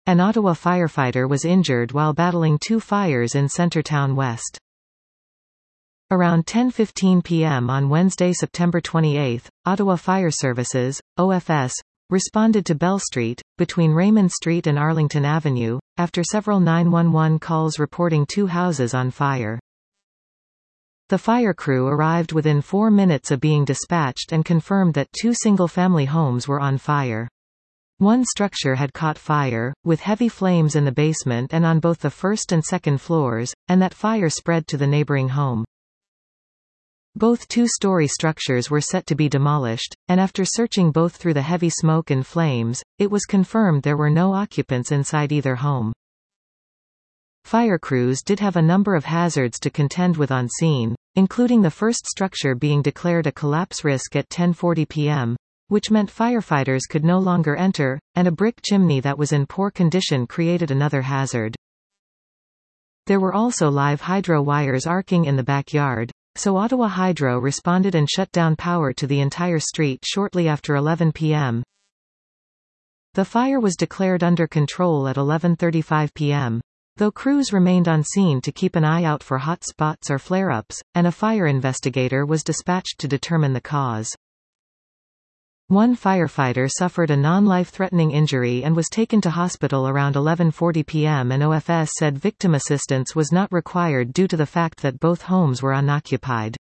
An Ottawa firefighter was injured while battling two fires in Centretown West. Around 10:15 p.m. on Wednesday, September 28, Ottawa Fire Services, OFS, responded to Bell Street, between Raymond Street and Arlington Avenue, after several 911 calls reporting two houses on fire. The fire crew arrived within 4 minutes of being dispatched and confirmed that two single-family homes were on fire. One structure had caught fire, with heavy flames in the basement and on both the first and second floors, and that fire spread to the neighboring home. Both two-story structures were set to be demolished, and after searching both through the heavy smoke and flames, it was confirmed there were no occupants inside either home. Fire crews did have a number of hazards to contend with on scene, including the first structure being declared a collapse risk at 10:40 p.m., which meant firefighters could no longer enter, and a brick chimney that was in poor condition created another hazard. There were also live hydro wires arcing in the backyard, so Ottawa Hydro responded and shut down power to the entire street shortly after 11 p.m. The fire was declared under control at 11:35 p.m., though crews remained on scene to keep an eye out for hot spots or flare-ups, and a fire investigator was dispatched to determine the cause. One firefighter suffered a non-life-threatening injury and was taken to hospital around 11:40 p.m. and OFS said victim assistance was not required due to the fact that both homes were unoccupied.